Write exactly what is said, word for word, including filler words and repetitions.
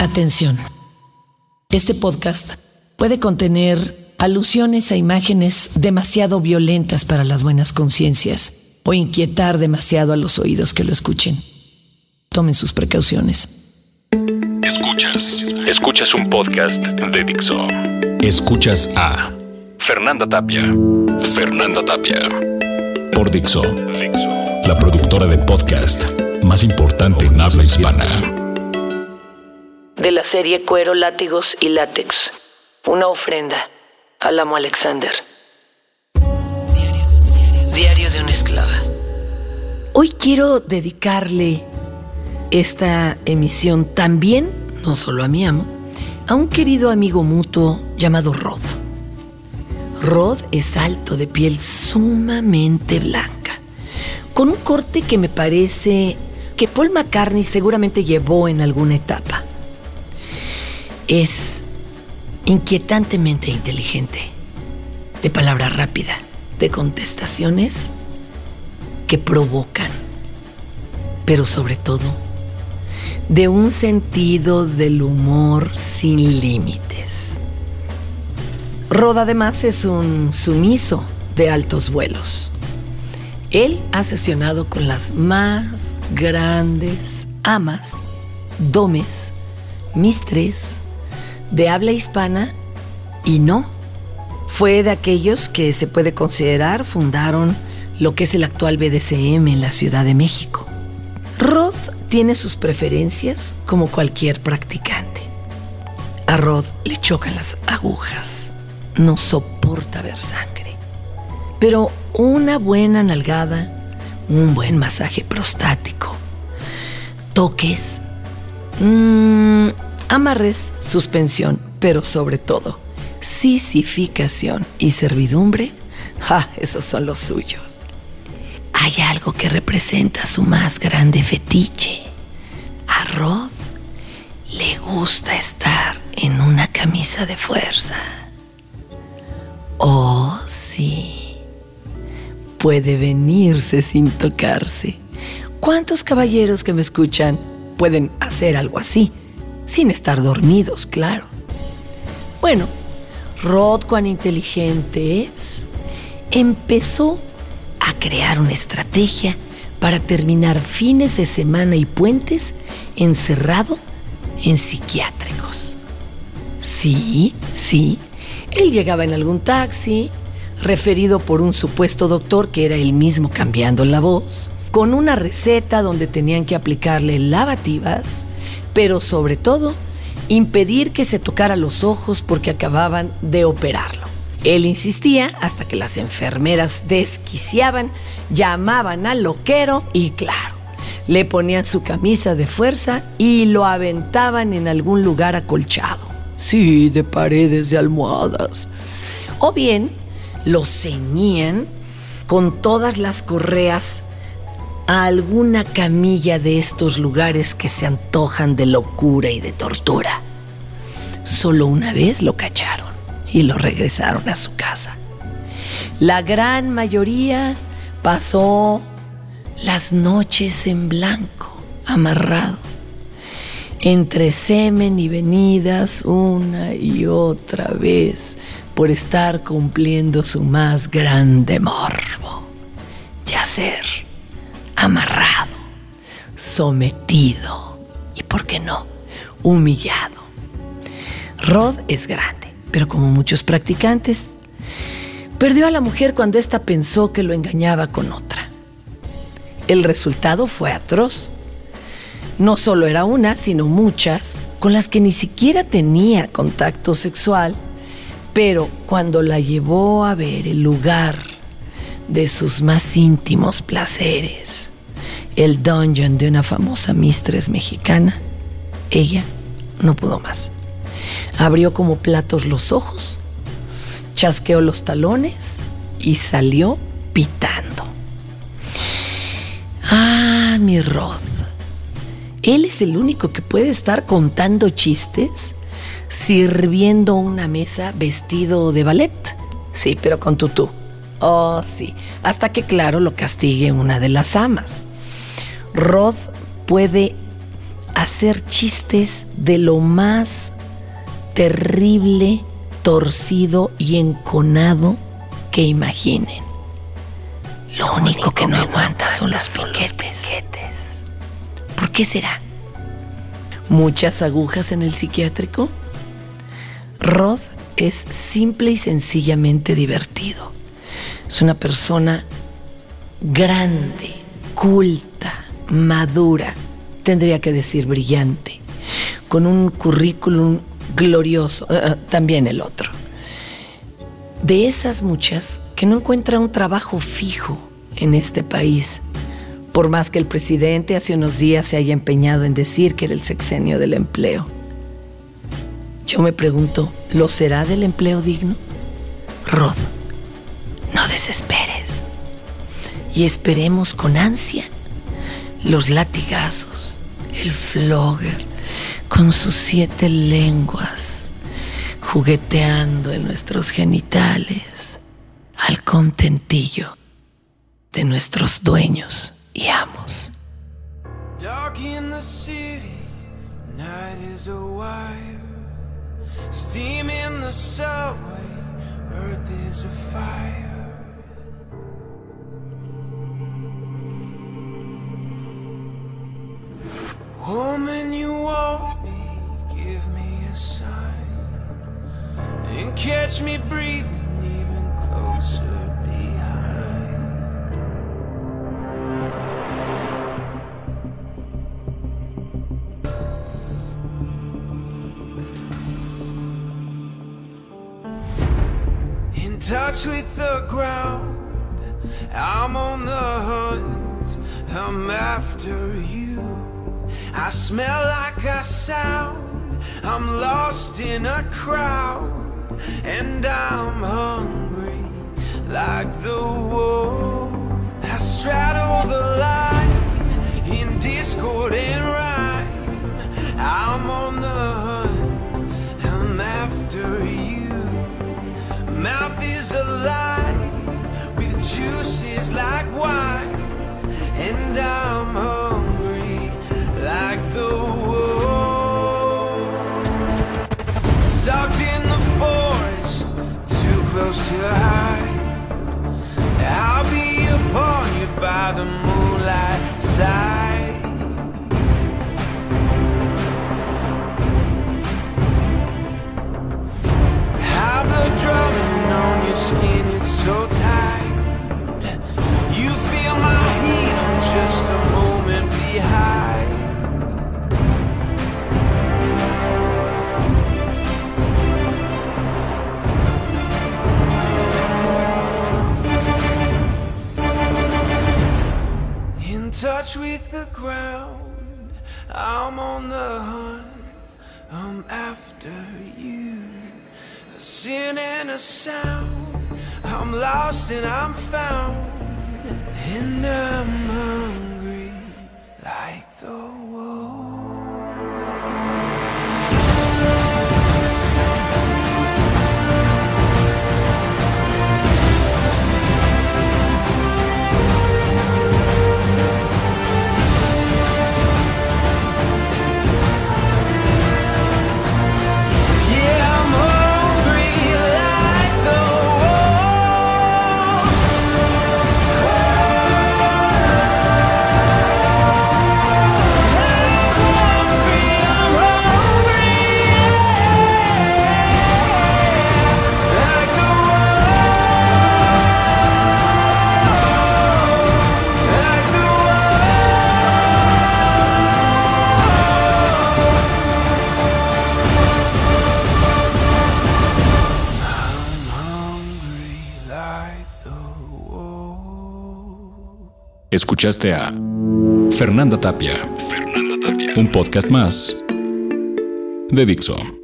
Atención. Este podcast puede contener alusiones a imágenes demasiado violentas para las buenas conciencias o inquietar demasiado a los oídos que lo escuchen. Tomen sus precauciones. Escuchas. Escuchas un podcast de Dixo. Escuchas a Fernanda Tapia. Fernanda Tapia. Por Dixo. Dixo. La productora de podcast más importante en habla hispana. De la serie Cuero, Látigos y Látex. Una ofrenda al amo Alexander. Diario de una esclava. Hoy quiero dedicarle esta emisión también, no solo a mi amo, a un querido amigo mutuo llamado Rod. Rod es alto, de piel sumamente blanca, con un corte que me parece que Paul McCartney seguramente llevó en alguna etapa. Es inquietantemente inteligente, de palabra rápida, de contestaciones que provocan, pero sobre todo, de un sentido del humor sin límites. Rod además es un sumiso de altos vuelos. Él ha sesionado con las más grandes amas, domes, mistres de habla hispana, y no, fue de aquellos que se puede considerar fundaron lo que es el actual B D S M en la Ciudad de México. Rod tiene sus preferencias como cualquier practicante. A Rod le chocan las agujas, no soporta ver sangre, pero una buena nalgada, un buen masaje prostático, toques, mmm, amarres, suspensión, pero sobre todo, sisificación y servidumbre, ¡ja! Esos son los suyos. Hay algo que representa su más grande fetiche. A Rod le gusta estar en una camisa de fuerza. Oh, sí. Puede venirse sin tocarse. ¿Cuántos caballeros que me escuchan pueden hacer algo así? Sin estar dormidos, claro. Bueno, Rod, cuán inteligente es, empezó a crear una estrategia para terminar fines de semana y puentes encerrado en psiquiátricos. Sí, sí, él llegaba en algún taxi, referido por un supuesto doctor que era él mismo cambiando la voz, con una receta donde tenían que aplicarle lavativas, pero sobre todo, impedir que se tocara los ojos porque acababan de operarlo. Él insistía hasta que las enfermeras desquiciaban, llamaban al loquero y, claro, le ponían su camisa de fuerza y lo aventaban en algún lugar acolchado. Sí, de paredes de almohadas. O bien, lo ceñían con todas las correas a alguna camilla de estos lugares que se antojan de locura y de tortura. Solo una vez lo cacharon y lo regresaron a su casa. La gran mayoría pasó las noches en blanco, amarrado, entre semen y venidas una y otra vez por estar cumpliendo su más grande morbo: yacer amarrado, sometido y, ¿por qué no?, humillado. Rod es grande, pero como muchos practicantes, perdió a la mujer cuando ésta pensó que lo engañaba con otra. El resultado fue atroz. No solo era una, sino muchas, con las que ni siquiera tenía contacto sexual, pero cuando la llevó a ver el lugar de sus más íntimos placeres, el dungeon de una famosa mistress mexicana, ella no pudo más. Abrió como platos los ojos, chasqueó los talones y salió pitando. Ah, mi Rod. Él es el único que puede estar contando chistes, sirviendo una mesa vestido de ballet. Sí, pero con tutú. Oh, sí. Hasta que, claro, lo castigue una de las amas. Rod puede hacer chistes de lo más terrible, torcido y enconado que imaginen. Lo único que no aguanta son los piquetes. ¿Por qué será? ¿Muchas agujas en el psiquiátrico? Rod es simple y sencillamente divertido. Es una persona grande, culta, madura, tendría que decir brillante, con un currículum glorioso, uh, también el otro. De esas muchas que no encuentran un trabajo fijo en este país, por más que el presidente hace unos días se haya empeñado en decir que era el sexenio del empleo. Yo me pregunto, ¿lo será del empleo digno? Rod, no desesperes y esperemos con ansia los latigazos, el flogger con sus siete lenguas jugueteando en nuestros genitales al contentillo de nuestros dueños y amos. Dark in the city, night is a wire. Steam in the subway, earth is a fire. Woman, you want me, give me a sign, and catch me breathing even closer behind. In touch with the ground, I'm on the hunt, I'm after you. I smell like a sound, I'm lost in a crowd, and I'm hungry like the wolf. I straddle the line in discord and rhyme. I'm on the hunt, I'm after you. Mouth is alive with juices like wine, and I'm hungry like the wolf. Stuck in the forest, too close to hide. I'll be upon you by the moonlight side. High blood drumming on your skin, it's so tight. You feel my heat, I'm just a moment behind. In touch with the ground, I'm on the hunt, I'm after you. A sin and a sound, I'm lost and I'm found, and I'm hungry like the wolf. Escuchaste a Fernanda Tapia. Fernanda Tapia. Un podcast más de Dixo.